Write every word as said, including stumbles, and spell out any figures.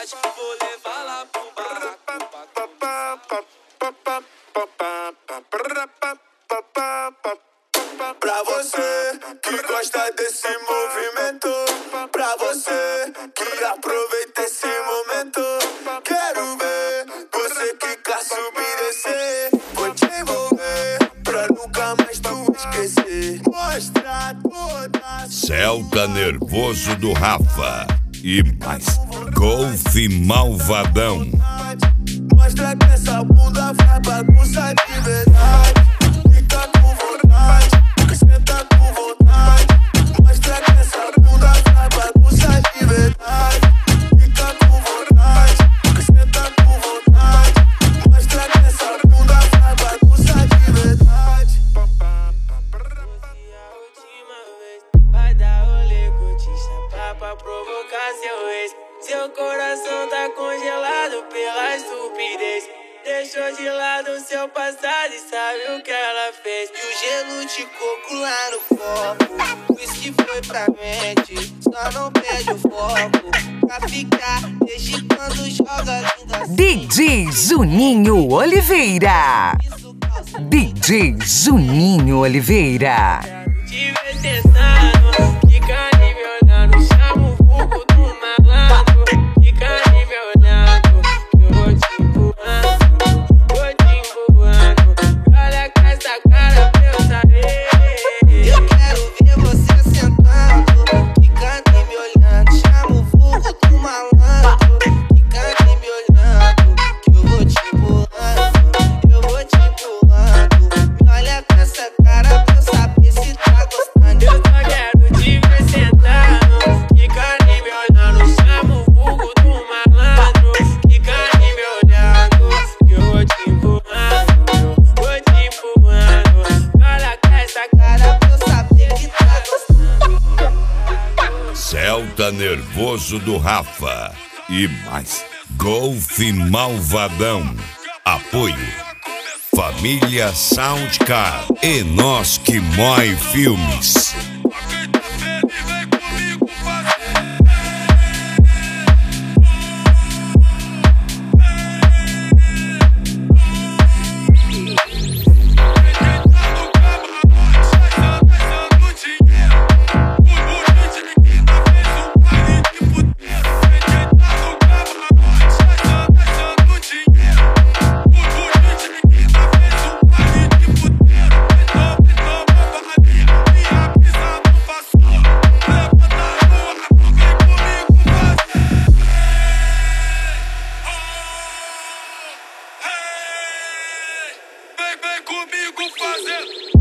vontade, vou levar lá pro barraco. Pra você que gosta desse movimento, pra você que aproveita esse momento, quero ver você quicar, subir e descer. Vou te envolver pra nunca mais tu esquecer. Mostra toda Celta Nervoso do Rafa e mais Golfe Malvadão. Mostra que essa bunda vai bagunça de verdade. Fica com vontade, senta com vontade. Mostra que essa bunda vai bagunça de verdade. Fica com vontade, senta com vontade. Mostra que essa bunda vai bagunça de verdade. A última vez vai dar rolê com te pra provocar seu ex. Seu coração tá congelado pela estupidez. Deixou de lado seu passado e sabe o que ela fez. E o gelo de coco lá no copo, whisky foi pra mente. Só não perde o foco pra ficar desde quando joga linda. D J Juninho Oliveira. D J Juninho Oliveira. Te ver tentando, fica ali me olhando. Chama o vulgo do malandro. Fica ali me olhando, que eu vou te empurrando, vou te empurrando. Olha com essa cara pra eu saber. Eu quero ver você sentando, fica ali me olhando. Chama o vulgo do malandro. Fica ali me olhando, que eu vou te empurrando, eu vou te empurrando. Me olha com essa cara pra eu saber se tá gostando. Eu só quero te ver sentando, fica ali me olhando. Chama o vulgo do malandro. Fica ali me olhando, que eu vou te empurrando, vou te empurrando. Me olha com essa cara pra eu saber que tá gostando. Celta Nervoso do Rafa e mais Golfe Malvadão. Apoio Família Soundcar e Nós Que Mói Filmes. Vem, vem comigo fazer.